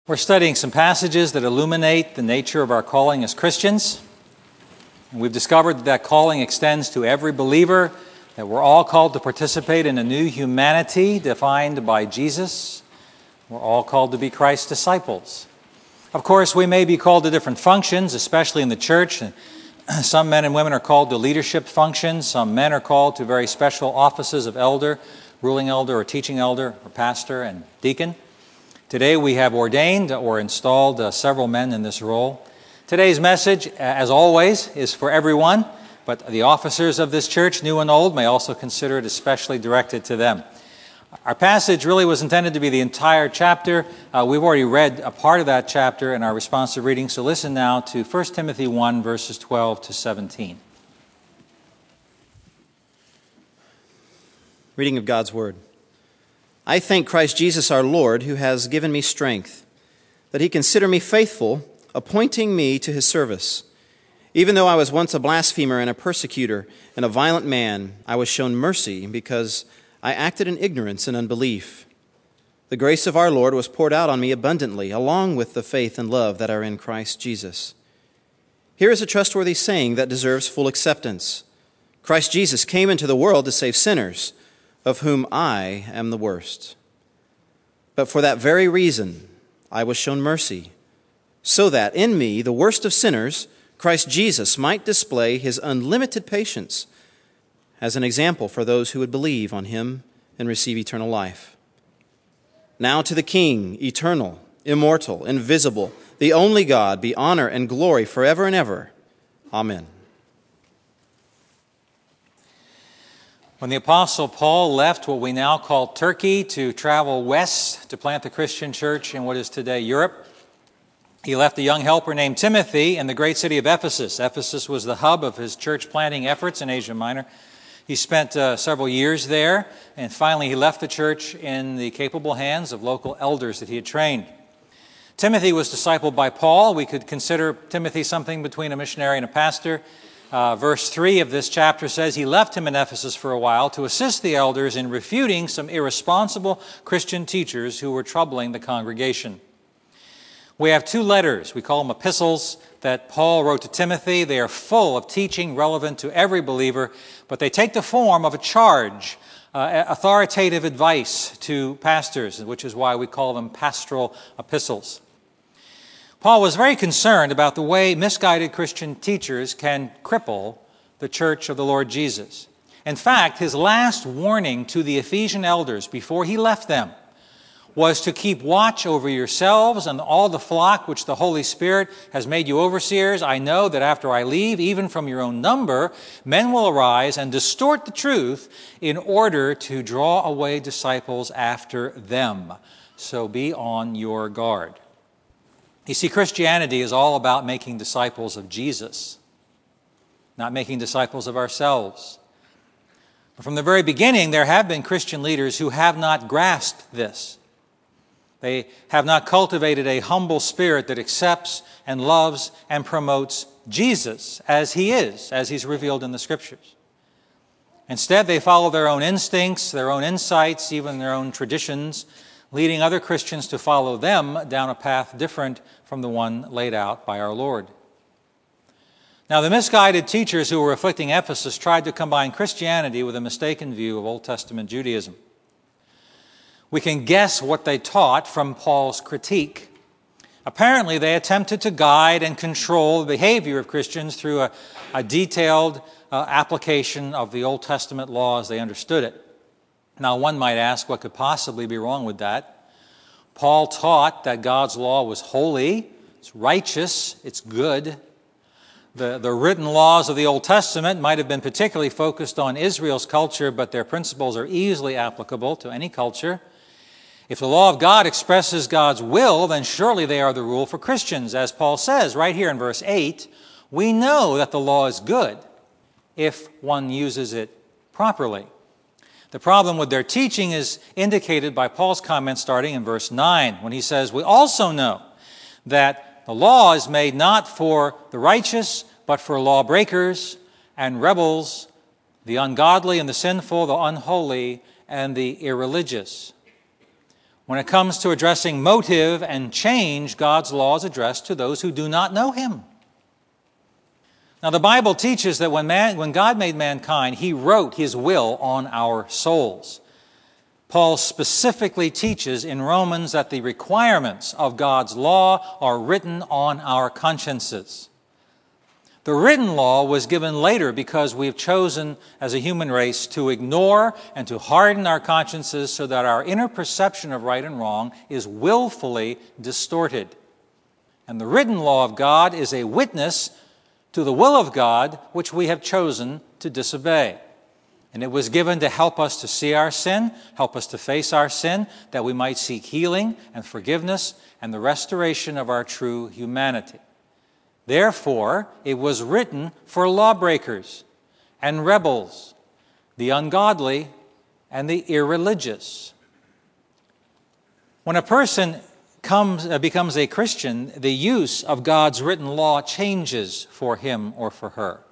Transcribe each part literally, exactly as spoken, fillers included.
We're studying some passages that illuminate the nature of our calling as Christians. And we've discovered that that calling extends to every believer, that we're all called to participate in a new humanity defined by Jesus. We're all called to be Christ's disciples. Of course, we may be called to different functions, especially in the church. Some men and women are called to leadership functions. Some men are called to very special offices of elder, ruling elder or teaching elder or pastor and deacon. Today we have ordained or installed uh, several men in this role. Today's message, as always, is for everyone, but the officers of this church, new and old, may also consider it especially directed to them. Our passage really was intended to be the entire chapter. Uh, we've already read a part of that chapter in our responsive reading, so listen now to First Timothy one, verses twelve to seventeen. Reading of God's Word. I thank Christ Jesus our Lord, who has given me strength, that he consider me faithful, appointing me to his service. Even though I was once a blasphemer and a persecutor and a violent man, I was shown mercy because I acted in ignorance and unbelief. The grace of our Lord was poured out on me abundantly, along with the faith and love that are in Christ Jesus. Here is a trustworthy saying that deserves full acceptance. Christ Jesus came into the world to save sinners, of whom I am the worst. But for that very reason, I was shown mercy, so that in me, the worst of sinners, Christ Jesus might display his unlimited patience as an example for those who would believe on him and receive eternal life. Now to the King, eternal, immortal, invisible, the only God, be honor and glory forever and ever. Amen. When the Apostle Paul left what we now call Turkey to travel west to plant the Christian church in what is today Europe, he left a young helper named Timothy in the great city of Ephesus. Ephesus was the hub of his church planting efforts in Asia Minor. He spent uh, several years there, and finally he left the church in the capable hands of local elders that he had trained. Timothy was discipled by Paul. We could consider Timothy something between a missionary and a pastor. Uh, verse three of this chapter says he left him in Ephesus for a while to assist the elders in refuting some irresponsible Christian teachers who were troubling the congregation. We have two letters, we call them epistles, that Paul wrote to Timothy. They are full of teaching relevant to every believer, but they take the form of a charge, uh, authoritative advice to pastors, which is why we call them pastoral epistles. Paul was very concerned about the way misguided Christian teachers can cripple the church of the Lord Jesus. In fact, his last warning to the Ephesian elders before he left them was to keep watch over yourselves and all the flock which the Holy Spirit has made you overseers. I know that after I leave, even from your own number, men will arise and distort the truth in order to draw away disciples after them. So be on your guard. You see, Christianity is all about making disciples of Jesus, not making disciples of ourselves. But from the very beginning, there have been Christian leaders who have not grasped this. They have not cultivated a humble spirit that accepts and loves and promotes Jesus as he is, as he's revealed in the Scriptures. Instead, they follow their own instincts, their own insights, even their own traditions, leading other Christians to follow them down a path different from the one laid out by our Lord. Now, the misguided teachers who were afflicting Ephesus tried to combine Christianity with a mistaken view of Old Testament Judaism. We can guess what they taught from Paul's critique. Apparently, they attempted to guide and control the behavior of Christians through a, a detailed uh, application of the Old Testament law as they understood it. Now, one might ask, what could possibly be wrong with that? Paul taught that God's law was holy, it's righteous, it's good. The, the written laws of the Old Testament might have been particularly focused on Israel's culture, but their principles are easily applicable to any culture. If the law of God expresses God's will, then surely they are the rule for Christians. As Paul says right here in verse eight, we know that the law is good if one uses it properly. The problem with their teaching is indicated by Paul's comment starting in verse nine, when he says, we also know that the law is made not for the righteous, but for lawbreakers and rebels, the ungodly and the sinful, the unholy and the irreligious. When it comes to addressing motive and change, God's law is addressed to those who do not know Him. Now, the Bible teaches that when, man, when God made mankind, He wrote His will on our souls. Paul specifically teaches in Romans that the requirements of God's law are written on our consciences. The written law was given later because we have chosen as a human race to ignore and to harden our consciences so that our inner perception of right and wrong is willfully distorted. And the written law of God is a witness to the will of God, which we have chosen to disobey. And it was given to help us to see our sin, help us to face our sin, that we might seek healing and forgiveness and the restoration of our true humanity. Therefore, it was written for lawbreakers and rebels, the ungodly and the irreligious. When a person comes, uh, becomes a Christian, the use of God's written law changes for him or for her.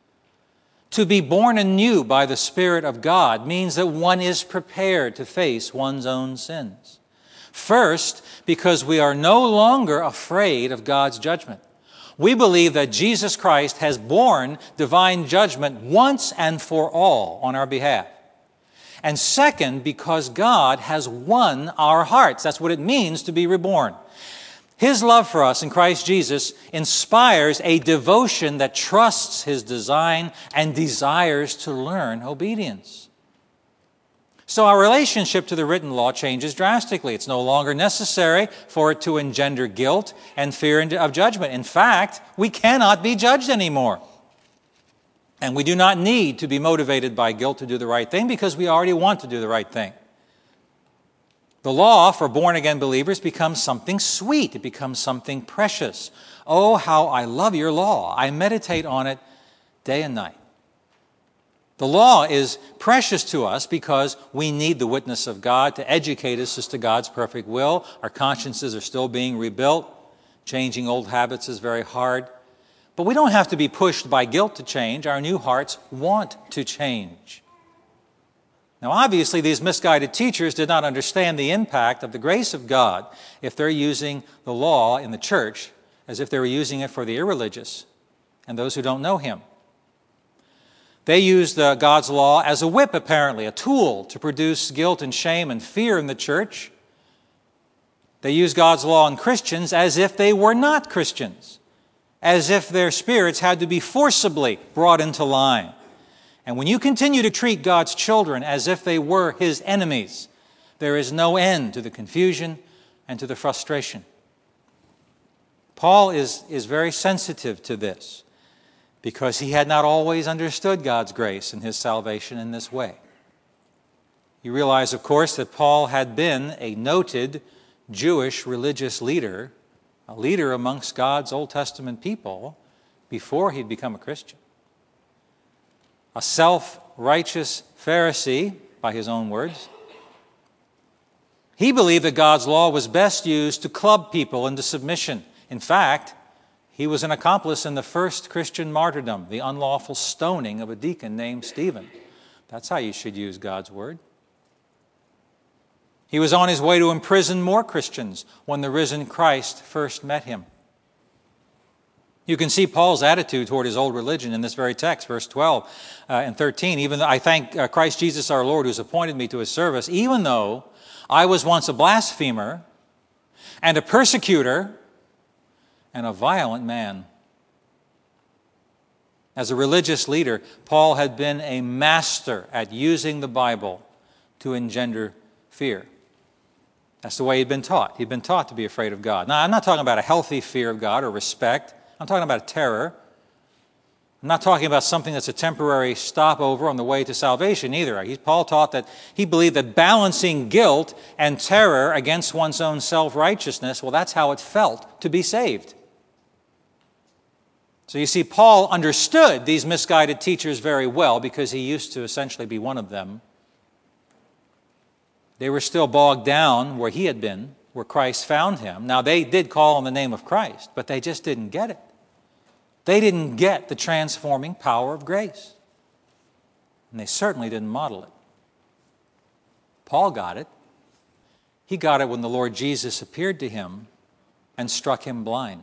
To be born anew by the Spirit of God means that one is prepared to face one's own sins. First, because we are no longer afraid of God's judgment. We believe that Jesus Christ has borne divine judgment once and for all on our behalf. And second, because God has won our hearts. That's what it means to be reborn. His love for us in Christ Jesus inspires a devotion that trusts His design and desires to learn obedience. So our relationship to the written law changes drastically. It's no longer necessary for it to engender guilt and fear of judgment. In fact, we cannot be judged anymore. And we do not need to be motivated by guilt to do the right thing because we already want to do the right thing. The law for born-again believers becomes something sweet. It becomes something precious. Oh, how I love your law. I meditate on it day and night. The law is precious to us because we need the witness of God to educate us as to God's perfect will. Our consciences are still being rebuilt. Changing old habits is very hard. But we don't have to be pushed by guilt to change. Our new hearts want to change. Now, obviously, these misguided teachers did not understand the impact of the grace of God if they're using the law in the church as if they were using it for the irreligious and those who don't know Him. They used uh, God's law as a whip, apparently, a tool to produce guilt and shame and fear in the church. They used God's law on Christians as if they were not Christians, as if their spirits had to be forcibly brought into line. And when you continue to treat God's children as if they were His enemies, there is no end to the confusion and to the frustration. Paul is, is very sensitive to this because he had not always understood God's grace and His salvation in this way. You realize, of course, that Paul had been a noted Jewish religious leader, a leader amongst God's Old Testament people before he'd become a Christian. A self-righteous Pharisee, by his own words. He believed that God's law was best used to club people into submission. In fact, he was an accomplice in the first Christian martyrdom, the unlawful stoning of a deacon named Stephen. That's how you should use God's word. He was on his way to imprison more Christians when the risen Christ first met him. You can see Paul's attitude toward his old religion in this very text, verse twelve uh, and thirteen. Even though I thank uh, Christ Jesus our Lord, who has appointed me to His service, even though I was once a blasphemer and a persecutor and a violent man. As a religious leader, Paul had been a master at using the Bible to engender fear. That's the way he'd been taught. He'd been taught to be afraid of God. Now, I'm not talking about a healthy fear of God or respect. I'm talking about terror. I'm not talking about something that's a temporary stopover on the way to salvation either. He, Paul taught that he believed that balancing guilt and terror against one's own self-righteousness, well, that's how it felt to be saved. So you see, Paul understood these misguided teachers very well because he used to essentially be one of them. They were still bogged down where he had been, where Christ found him. Now, they did call on the name of Christ, but they just didn't get it. They didn't get the transforming power of grace. And they certainly didn't model it. Paul got it. He got it when the Lord Jesus appeared to him and struck him blind.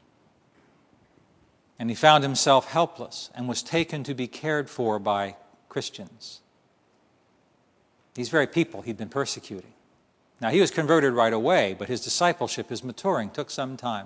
And he found himself helpless and was taken to be cared for by Christians. These very people he'd been persecuting. Now, he was converted right away, but his discipleship, his maturing, took some time.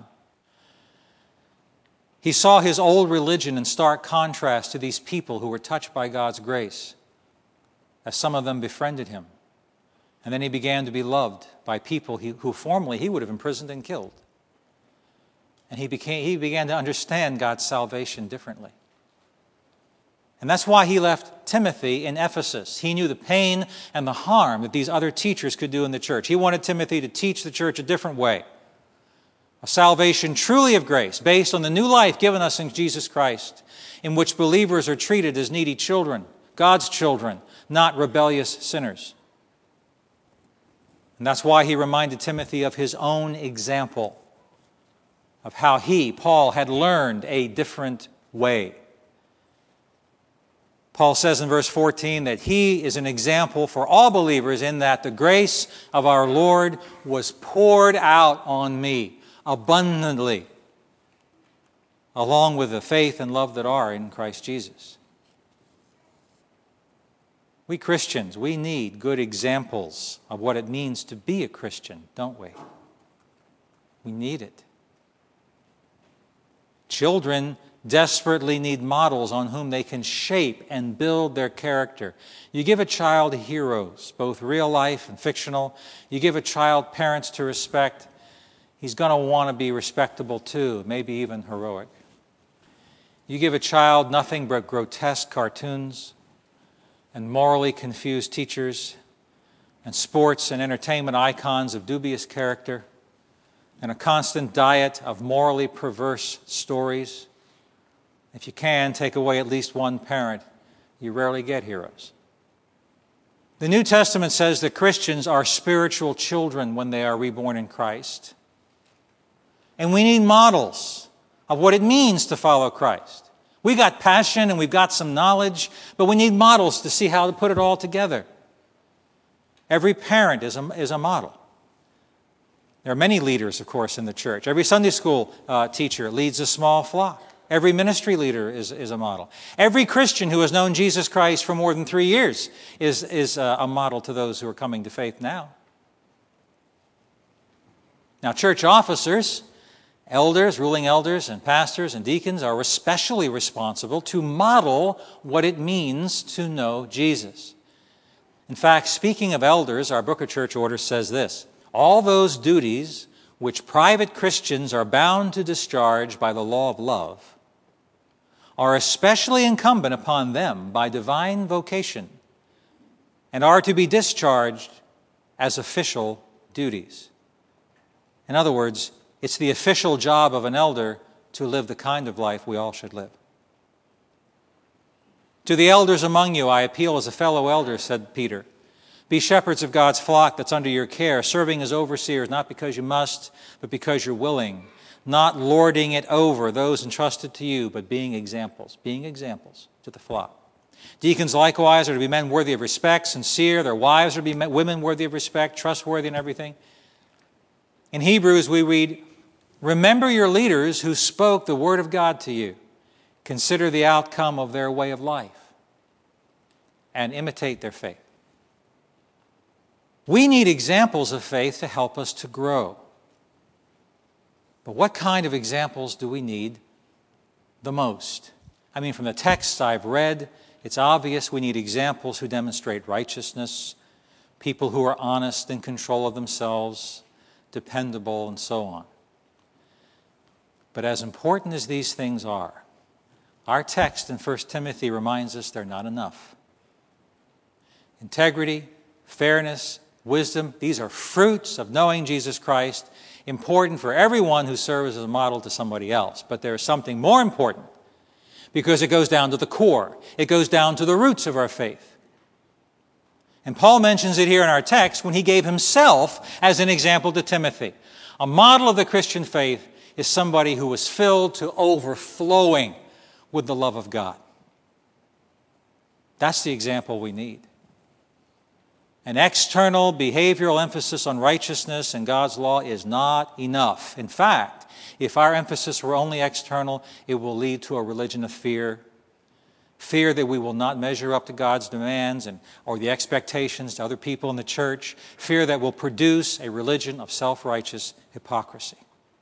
He saw his old religion in stark contrast to these people who were touched by God's grace, as some of them befriended him. And then he began to be loved by people he, who formerly he would have imprisoned and killed. And he, became, he began to understand God's salvation differently. And that's why he left Timothy in Ephesus. He knew the pain and the harm that these other teachers could do in the church. He wanted Timothy to teach the church a different way. A salvation truly of grace, based on the new life given us in Jesus Christ, in which believers are treated as needy children, God's children, not rebellious sinners. And that's why he reminded Timothy of his own example, of how he, Paul, had learned a different way. Paul says in verse fourteen that he is an example for all believers in that the grace of our Lord was poured out on me abundantly, along with the faith and love that are in Christ Jesus. We Christians, we need good examples of what it means to be a Christian, don't we? We need it. Children desperately need models on whom they can shape and build their character. You give a child heroes, both real life and fictional. You give a child parents to respect, he's going to want to be respectable too, maybe even heroic. You give a child nothing but grotesque cartoons and morally confused teachers and sports and entertainment icons of dubious character and a constant diet of morally perverse stories. If you can, take away at least one parent, you rarely get heroes. The New Testament says that Christians are spiritual children when they are reborn in Christ. And we need models of what it means to follow Christ. We got passion and we've got some knowledge, but we need models to see how to put it all together. Every parent is a, is a model. There are many leaders, of course, in the church. Every Sunday school uh, teacher leads a small flock. Every ministry leader is, is a model. Every Christian who has known Jesus Christ for more than three years is, is a, a model to those who are coming to faith now. Now, church officers, elders, ruling elders, and pastors and deacons are especially responsible to model what it means to know Jesus. In fact, speaking of elders, our Book of Church Orders says this: all those duties which private Christians are bound to discharge by the law of love are especially incumbent upon them by divine vocation and are to be discharged as official duties. In other words, it's the official job of an elder to live the kind of life we all should live. To the elders among you, I appeal as a fellow elder, said Peter. Be shepherds of God's flock that's under your care, serving as overseers, not because you must, but because you're willing, not lording it over those entrusted to you, but being examples, being examples to the flock. Deacons likewise are to be men worthy of respect, sincere. Their wives are to be women worthy of respect, trustworthy in everything. In Hebrews we read, remember your leaders who spoke the word of God to you. Consider the outcome of their way of life and imitate their faith. We need examples of faith to help us to grow. But what kind of examples do we need the most? I mean, from the texts I've read, it's obvious we need examples who demonstrate righteousness, people who are honest, in control of themselves, dependable, and so on. But as important as these things are, our text in First Timothy reminds us they're not enough. Integrity, fairness, wisdom, these are fruits of knowing Jesus Christ, important for everyone who serves as a model to somebody else. But there is something more important, because it goes down to the core. It goes down to the roots of our faith. And Paul mentions it here in our text when he gave himself as an example to Timothy. A model of the Christian faith is somebody who was filled to overflowing with the love of God. That's the example we need. An external behavioral emphasis on righteousness and God's law is not enough. In fact, if our emphasis were only external, it will lead to a religion of fear. Fear that we will not measure up to God's demands and or the expectations to other people in the church. Fear that will produce a religion of self-righteous hypocrisy.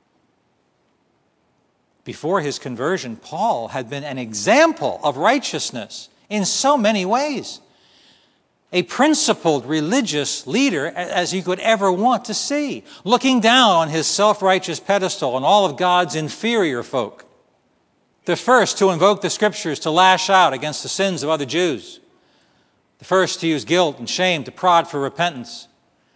Before his conversion, Paul had been an example of righteousness in so many ways. A principled religious leader as you could ever want to see, looking down on his self-righteous pedestal on all of God's inferior folk. The first to invoke the Scriptures to lash out against the sins of other Jews. The first to use guilt and shame to prod for repentance.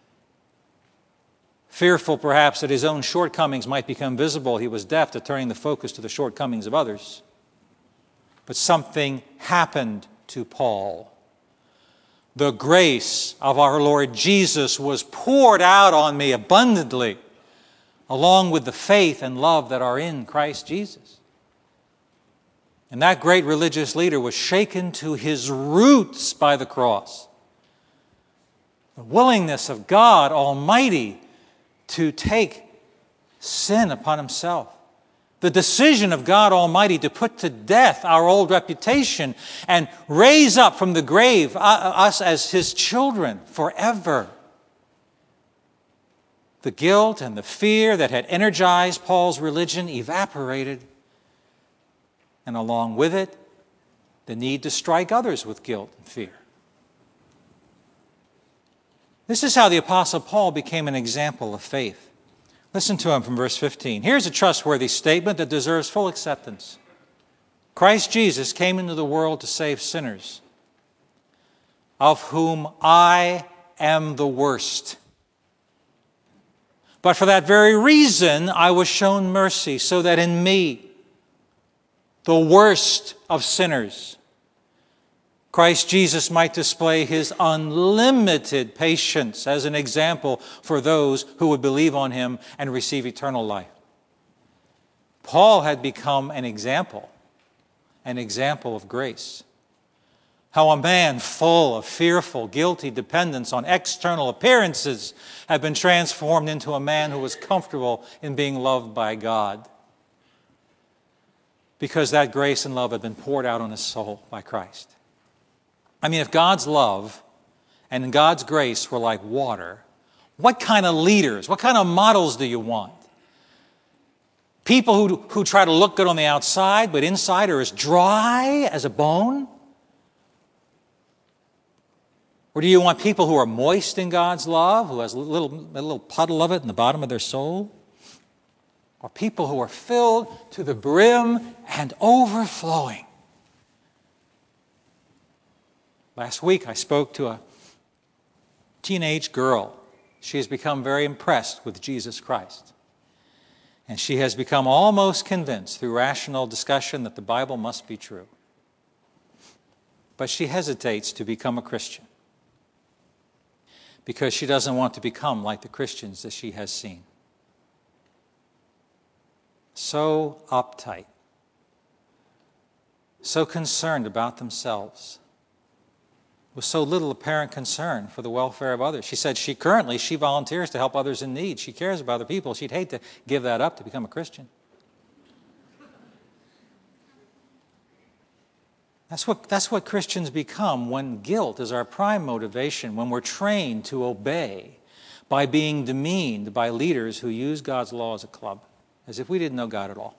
Fearful perhaps that his own shortcomings might become visible, he was deaf to turning the focus to the shortcomings of others. But something happened to Paul. The grace of our Lord Jesus was poured out on me abundantly, along with the faith and love that are in Christ Jesus. And that great religious leader was shaken to his roots by the cross. The willingness of God Almighty to take sin upon himself. The decision of God Almighty to put to death our old reputation and raise up from the grave us as his children forever. The guilt and the fear that had energized Paul's religion evaporated. And along with it, the need to strike others with guilt and fear. This is how the Apostle Paul became an example of faith. Listen to him from verse fifteen. Here's a trustworthy statement that deserves full acceptance. Christ Jesus came into the world to save sinners, of whom I am the worst. But for that very reason, I was shown mercy, so that in me, the worst of sinners, Christ Jesus might display his unlimited patience as an example for those who would believe on him and receive eternal life. Paul had become an example, an example of grace. How a man full of fearful, guilty dependence on external appearances had been transformed into a man who was comfortable in being loved by God, because that grace and love had been poured out on his soul by Christ. I mean, if God's love and God's grace were like water, what kind of leaders, what kind of models do you want? People who, who try to look good on the outside, but inside are as dry as a bone? Or do you want people who are moist in God's love, who has a little, a little puddle of it in the bottom of their soul? Or people who are filled to the brim and overflowing? Last week I spoke to a teenage girl. She has become very impressed with Jesus Christ. And she has become almost convinced through rational discussion that the Bible must be true. But she hesitates to become a Christian because she doesn't want to become like the Christians that she has seen. So uptight, so concerned about themselves, with so little apparent concern for the welfare of others. She said she currently, she volunteers to help others in need. She cares about other people. She'd hate to give that up to become a Christian. That's what, that's what Christians become when guilt is our prime motivation, when we're trained to obey by being demeaned by leaders who use God's law as a club, as if we didn't know God at all.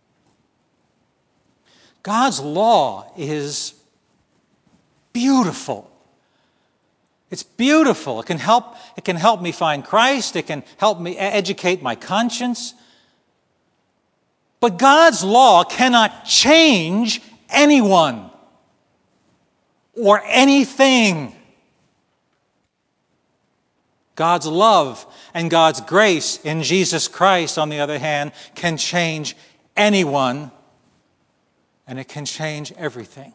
God's law is beautiful. It's beautiful. It can help, it can help me find Christ. It can help me educate my conscience. But God's law cannot change anyone or anything. God's love and God's grace in Jesus Christ, on the other hand, can change anyone, and it can change everything.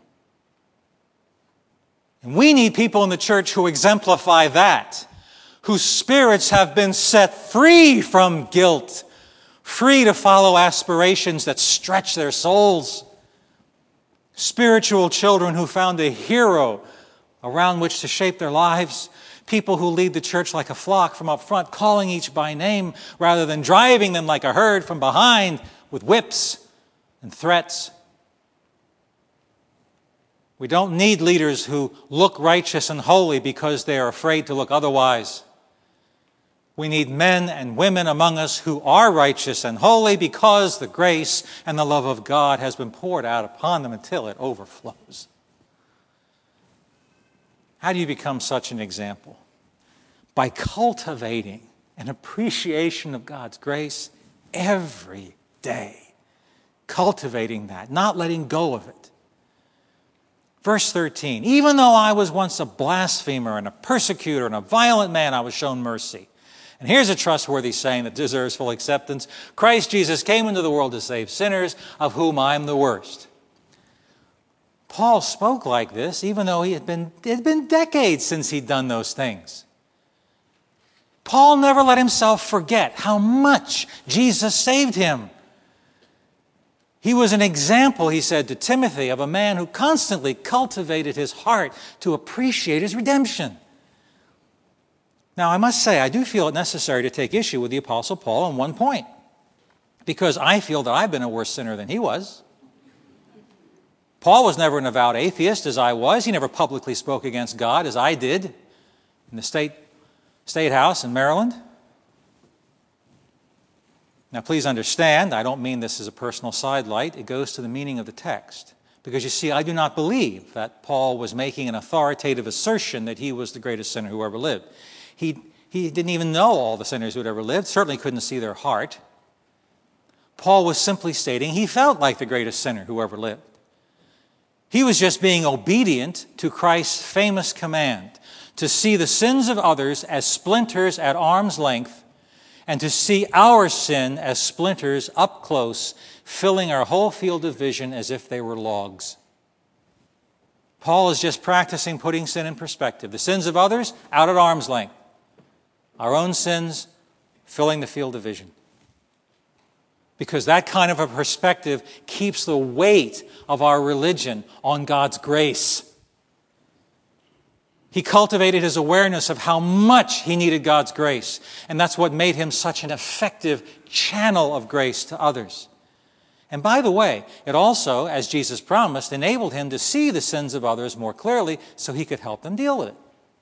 And we need people in the church who exemplify that, whose spirits have been set free from guilt, free to follow aspirations that stretch their souls. Spiritual children who found a hero around which to shape their lives. People who lead the church like a flock from up front, calling each by name rather than driving them like a herd from behind with whips and threats. We don't need leaders who look righteous and holy because they are afraid to look otherwise. We need men and women among us who are righteous and holy because the grace and the love of God has been poured out upon them until it overflows. How do you become such an example? By cultivating an appreciation of God's grace every day. Cultivating that, not letting go of it. Verse thirteen, even though I was once a blasphemer and a persecutor and a violent man, I was shown mercy. And here's a trustworthy saying that deserves full acceptance. Christ Jesus came into the world to save sinners, of whom I am the worst. Paul spoke like this, even though he had been, it had been decades since he'd done those things. Paul never let himself forget how much Jesus saved him. He was an example, he said to Timothy, of a man who constantly cultivated his heart to appreciate his redemption. Now, I must say, I do feel it necessary to take issue with the Apostle Paul on one point, because I feel that I've been a worse sinner than he was. Paul was never an avowed atheist as I was. He never publicly spoke against God as I did in the state, state house in Maryland. Now, please understand, I don't mean this as a personal sidelight. It goes to the meaning of the text. Because you see, I do not believe that Paul was making an authoritative assertion that he was the greatest sinner who ever lived. He, he didn't even know all the sinners who had ever lived, certainly couldn't see their heart. Paul was simply stating he felt like the greatest sinner who ever lived. He was just being obedient to Christ's famous command to see the sins of others as splinters at arm's length and to see our sin as splinters up close, filling our whole field of vision as if they were logs. Paul is just practicing putting sin in perspective. The sins of others, out at arm's length. Our own sins, filling the field of vision. Because that kind of a perspective keeps the weight of our religion on God's grace. He cultivated his awareness of how much he needed God's grace. And that's what made him such an effective channel of grace to others. And by the way, it also, as Jesus promised, enabled him to see the sins of others more clearly so he could help them deal with it.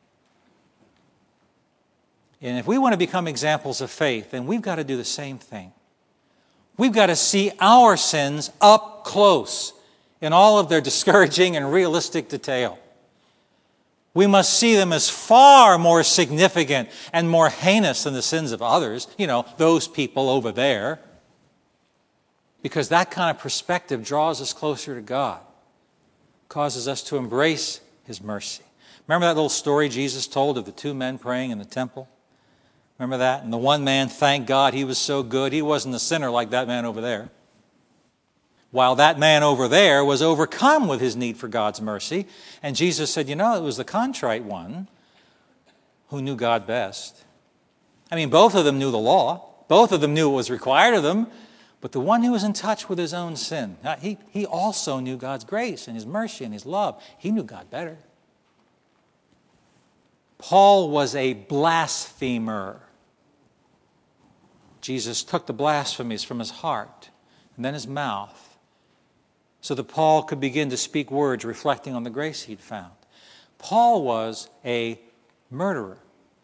And if we want to become examples of faith, then we've got to do the same thing. We've got to see our sins up close in all of their discouraging and realistic detail. We must see them as far more significant and more heinous than the sins of others, you know, those people over there. Because that kind of perspective draws us closer to God, causes us to embrace his mercy. Remember that little story Jesus told of the two men praying in the temple? Remember that? And the one man, thank God, he was so good. He wasn't a sinner like that man over there. While that man over there was overcome with his need for God's mercy. And Jesus said, you know, it was the contrite one who knew God best. I mean, both of them knew the law. Both of them knew what was required of them. But the one who was in touch with his own sin, he, he also knew God's grace and his mercy and his love. He knew God better. Paul was a blasphemer. Jesus took the blasphemies from his heart and then his mouth so that Paul could begin to speak words reflecting on the grace he'd found. Paul was a murderer.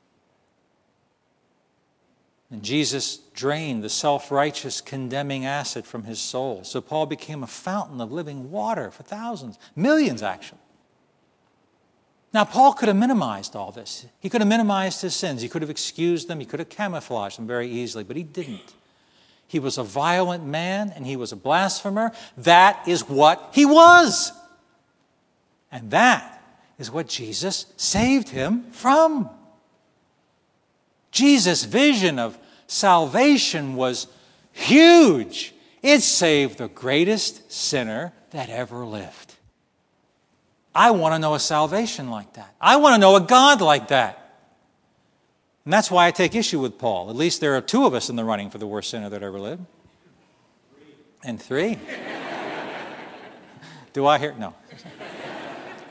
And Jesus drained the self-righteous, condemning acid from his soul. So Paul became a fountain of living water for thousands, millions actually. Now, Paul could have minimized all this. He could have minimized his sins. He could have excused them. He could have camouflaged them very easily, but he didn't. He was a violent man and he was a blasphemer. That is what he was. And that is what Jesus saved him from. Jesus' vision of salvation was huge. It saved the greatest sinner that ever lived. I want to know a salvation like that. I want to know a God like that. And that's why I take issue with Paul. At least there are two of us in the running for the worst sinner that ever lived. And three. Do I hear? No.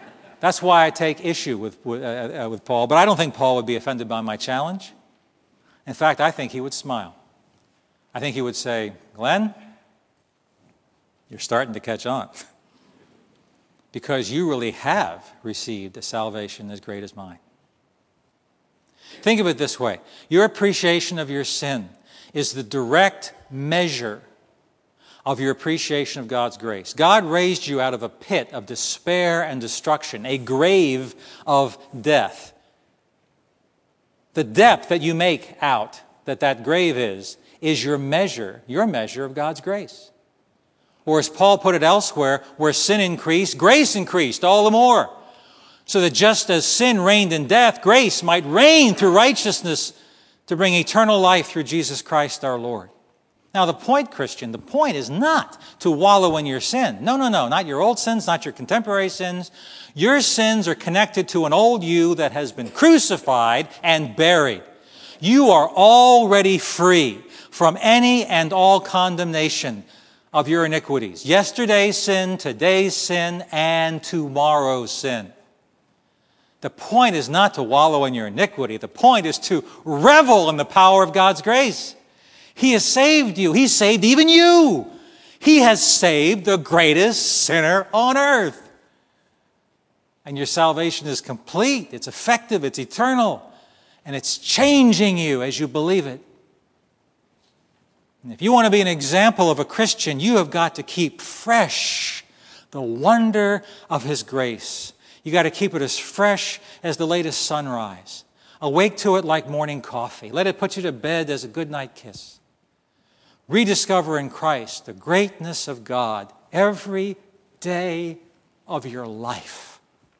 That's why I take issue with, with, uh, uh, with Paul, but I don't think Paul would be offended by my challenge. In fact, I think he would smile. I think he would say, Glenn, you're starting to catch on. Because you really have received a salvation as great as mine. Think of it this way. Your appreciation of your sin is the direct measure of your appreciation of God's grace. God raised you out of a pit of despair and destruction, a grave of death. The depth that you make out that that grave is, is your measure, your measure of God's grace. Or as Paul put it elsewhere, where sin increased, grace increased all the more. So that just as sin reigned in death, grace might reign through righteousness to bring eternal life through Jesus Christ our Lord. Now the point, Christian, the point is not to wallow in your sin. No, no, no, not your old sins, not your contemporary sins. Your sins are connected to an old you that has been crucified and buried. You are already free from any and all condemnation of your iniquities. Yesterday's sin, today's sin, and tomorrow's sin. The point is not to wallow in your iniquity. The point is to revel in the power of God's grace. He has saved you. He saved even you. He has saved the greatest sinner on earth. And your salvation is complete. It's effective. It's eternal. And it's changing you as you believe it. And if you want to be an example of a Christian, you have got to keep fresh the wonder of His grace. You got to keep it as fresh as the latest sunrise. Awake to it like morning coffee. Let it put you to bed as a good night kiss. Rediscover in Christ the greatness of God every day of your life.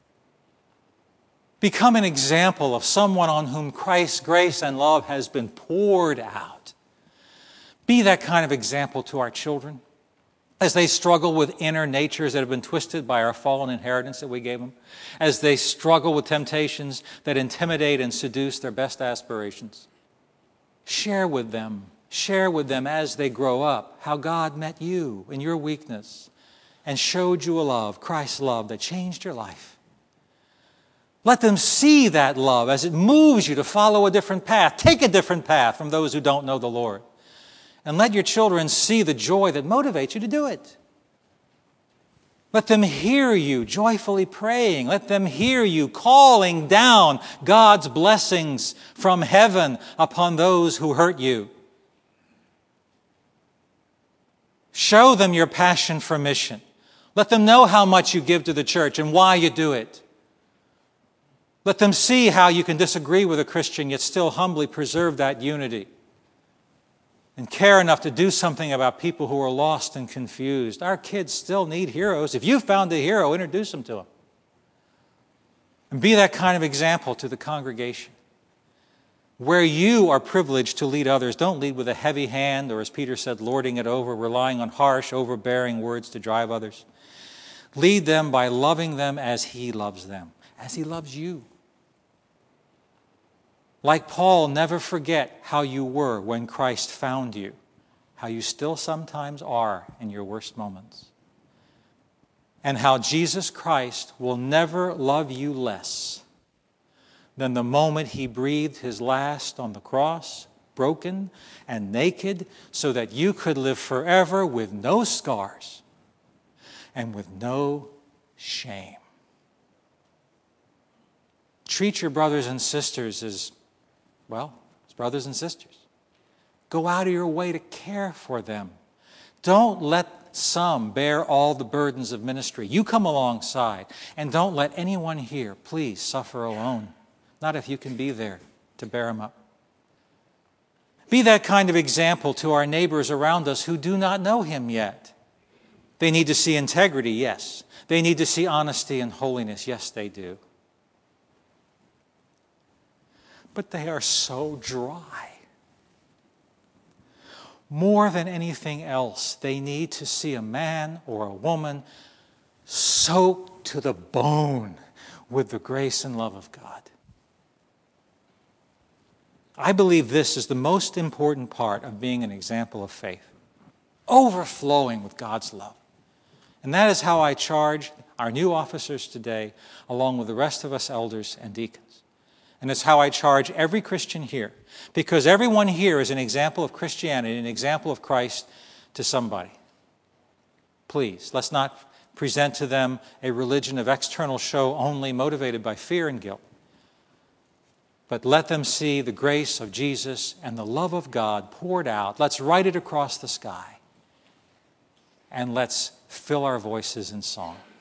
Become an example of someone on whom Christ's grace and love has been poured out. Be that kind of example to our children as they struggle with inner natures that have been twisted by our fallen inheritance that we gave them, as they struggle with temptations that intimidate and seduce their best aspirations. Share with them, share with them as they grow up how God met you in your weakness and showed you a love, Christ's love, that changed your life. Let them see that love as it moves you to follow a different path. Take a different path from those who don't know the Lord. And let your children see the joy that motivates you to do it. Let them hear you joyfully praying. Let them hear you calling down God's blessings from heaven upon those who hurt you. Show them your passion for mission. Let them know how much you give to the church and why you do it. Let them see how you can disagree with a Christian yet still humbly preserve that unity and care enough to do something about people who are lost and confused. Our kids still need heroes. If you found a hero, introduce them to them. And be that kind of example to the congregation. Where you are privileged to lead others, don't lead with a heavy hand or, as Peter said, lording it over, relying on harsh, overbearing words to drive others. Lead them by loving them as He loves them, as He loves you. Like Paul, never forget how you were when Christ found you, how you still sometimes are in your worst moments, and how Jesus Christ will never love you less than the moment He breathed His last on the cross, broken and naked, so that you could live forever with no scars and with no shame. Treat your brothers and sisters as Well, as brothers and sisters. Go out of your way to care for them. Don't let some bear all the burdens of ministry. You come alongside, and don't let anyone here, please, suffer alone. Not if you can be there to bear them up. Be that kind of example to our neighbors around us who do not know Him yet. They need to see integrity, yes. They need to see honesty and holiness, yes, they do. But they are so dry. More than anything else, they need to see a man or a woman soaked to the bone with the grace and love of God. I believe this is the most important part of being an example of faith. Overflowing with God's love. And that is how I charge our new officers today, along with the rest of us elders and deacons. And it's how I charge every Christian here, because everyone here is an example of Christianity, an example of Christ to somebody. Please, let's not present to them a religion of external show only, motivated by fear and guilt. But let them see the grace of Jesus and the love of God poured out. Let's write it across the sky. And let's fill our voices in song.